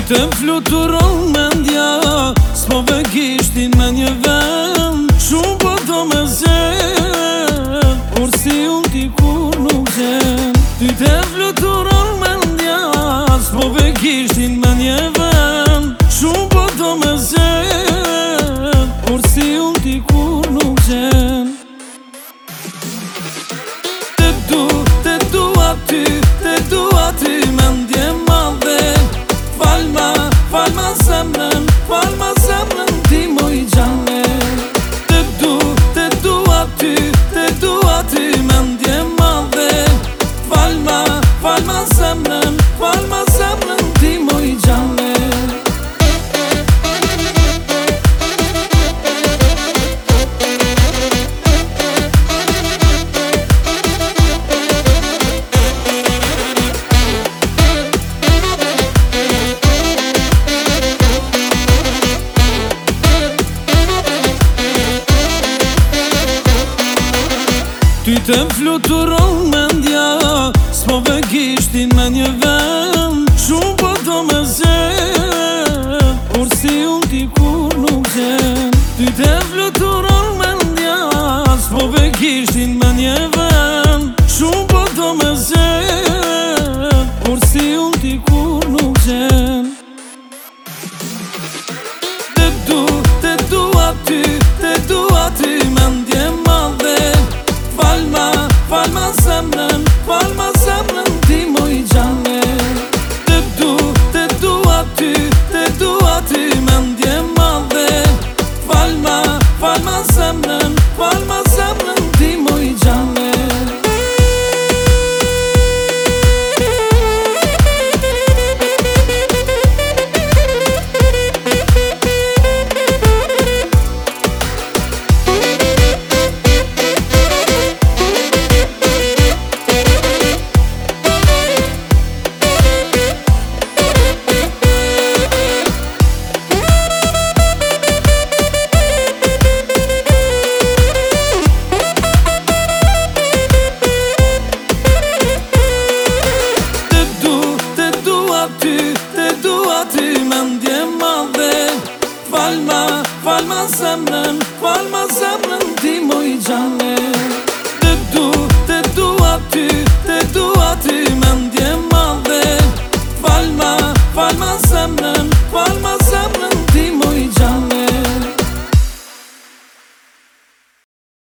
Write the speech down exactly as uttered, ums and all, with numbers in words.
të fluturon mendja, s'po ve kishtin me një vend. Shumë po do me zem, por si unë ti kur nuk zem. Ty të fluturon mendja, s'po ve kishtin me një vend. Shumë po do me zem, por si unë ti kur nuk zem. Te du, te du aty, te du aty mendje madhe. Falma, falma zemrën, falma zemrën ti moj gjane. Te du, te du aty, te du aty mendje madhe. Falma, falma zemrën, falma zemrën ti moj gjane. Ty të fluturon mendja, s'po ve kishtin me një vend. Shumë po do me zem, por si unë ti kur nuk zem. Ty të fluturon mendja, s'po ve kishtin me një vend. Shumë po do me zem, por si unë ti kur nuk zem. Te du, te du aty, te du aty mendje madhe. Falma, falma zemrën, falma zemrën ti moj gjane. Te du, te du aty, te du aty mendje madhe. Falma, falma zemrën, falma zemrën ti moj gjane. Te du aty mendje madhe. Falma, falma zemrën, falma zemrën ti moj gjane. Te du, te du aty, te du aty mendje madhe. Falma, falma zemrën, falma